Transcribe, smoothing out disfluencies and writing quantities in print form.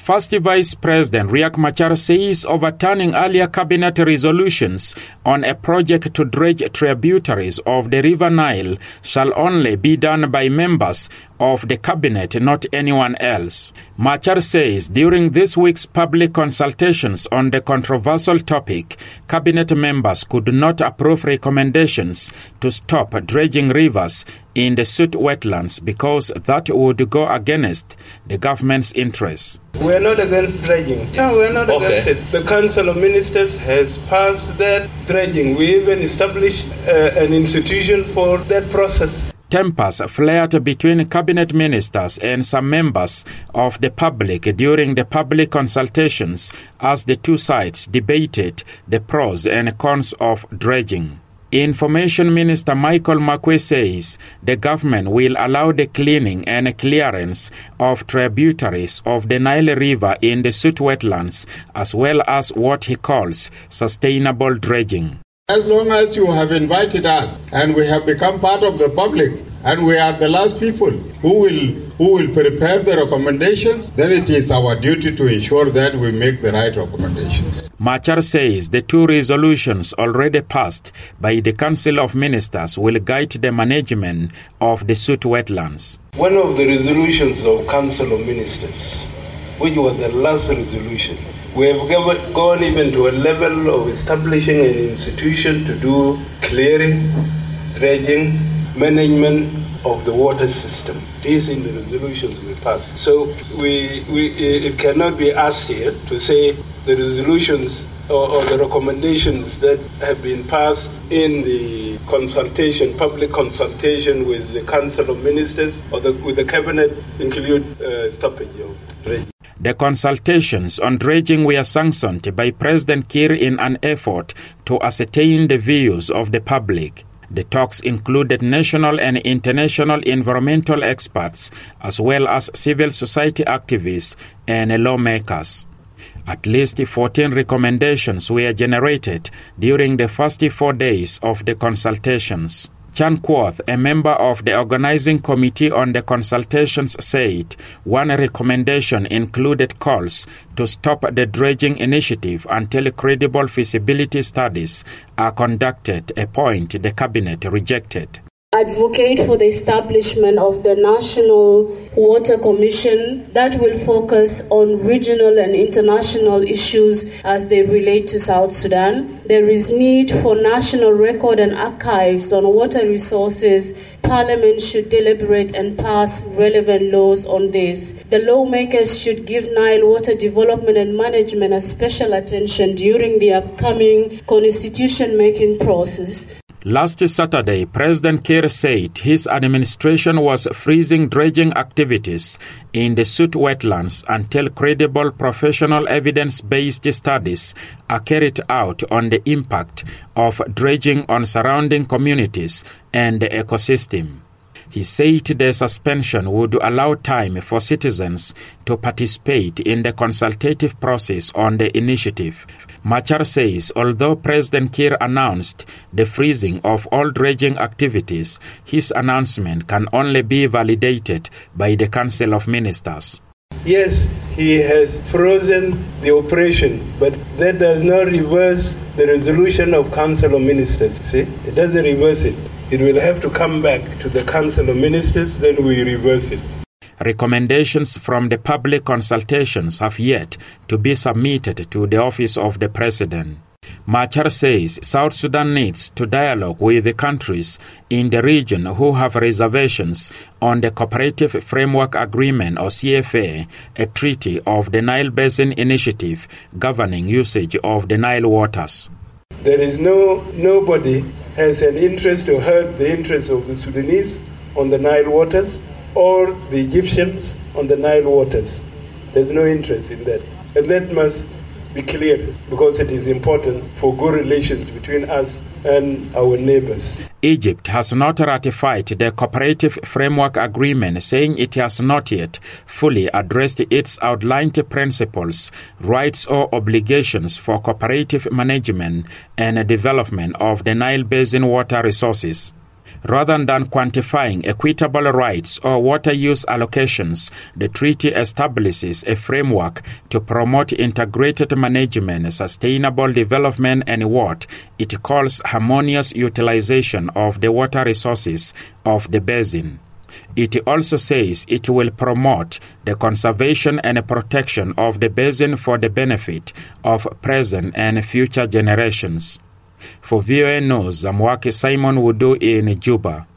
First Vice President Riek Machar says overturning earlier cabinet resolutions on a project to dredge tributaries of the River Nile shall only be done by members of the cabinet, not anyone else. Machar says during this week's public consultations on the controversial topic, cabinet members could not approve recommendations to stop dredging rivers in the Sud wetlands because that would go against the government's interests. We're not against dredging. No, we're not against it. The Council of Ministers has passed that dredging. We even established an institution for that process. Tempers flared between cabinet ministers and some members of the public during the public consultations as the two sides debated the pros and cons of dredging. Information Minister Michael Makwe says the government will allow the cleaning and clearance of tributaries of the Nile River in the Sud wetlands, as well as what he calls sustainable dredging. As long as you have invited us and we have become part of the public and we are the last people who will prepare the recommendations, then it is our duty to ensure that we make the right recommendations. Machar says the two resolutions already passed by the Council of Ministers will guide the management of the Sud wetlands. One of the resolutions of Council of Ministers, which was the last resolution, we have gone even to a level of establishing an institution to do clearing, dredging, management of the water system. These in the resolutions we passed. So it cannot be asked here to say the resolutions or the recommendations that have been passed in the consultation, public consultation with the Council of Ministers or with the Cabinet include stoppage of dredging. The consultations on dredging were sanctioned by President Kiir in an effort to ascertain the views of the public. The talks included national and international environmental experts, as well as civil society activists and lawmakers. At least 14 recommendations were generated during the first 4 days of the consultations. Chan Quoth, a member of the organizing committee on the consultations, said one recommendation included calls to stop the dredging initiative until credible feasibility studies are conducted, a point the cabinet rejected. Advocate for the establishment of the National Water Commission that will focus on regional and international issues as they relate to South Sudan. There is need for national record and archives on water resources. Parliament should deliberate and pass relevant laws on this. The lawmakers should give Nile water development and management a special attention during the upcoming constitution-making process. Last Saturday, President Kiir said his administration was freezing dredging activities in the Sud wetlands until credible professional evidence-based studies are carried out on the impact of dredging on surrounding communities and the ecosystem. He said the suspension would allow time for citizens to participate in the consultative process on the initiative. Machar says although President Kiir announced the freezing of all dredging activities, his announcement can only be validated by the Council of Ministers. Yes, he has frozen the operation, but that does not reverse the resolution of Council of Ministers. See, it doesn't reverse it. It will have to come back to the Council of Ministers, then we reverse it. Recommendations from the public consultations have yet to be submitted to the Office of the President. Machar says South Sudan needs to dialogue with the countries in the region who have reservations on the Cooperative Framework Agreement or CFA, a treaty of the Nile Basin Initiative governing usage of the Nile waters. There is nobody has an interest to hurt the interests of the Sudanese on the Nile waters or the Egyptians on the Nile waters. There's no interest in that. And that must be clear because it is important for good relations between us and our neighbors. Egypt has not ratified the Cooperative Framework Agreement, saying it has not yet fully addressed its outlined principles, rights or obligations for cooperative management and development of the Nile Basin water resources. Rather than quantifying equitable rights or water use allocations, the treaty establishes a framework to promote integrated management, sustainable development, and what it calls harmonious utilization of the water resources of the basin. It also says it will promote the conservation and protection of the basin for the benefit of present and future generations. For VOA News, I'm Waki Simon Wudu in Juba.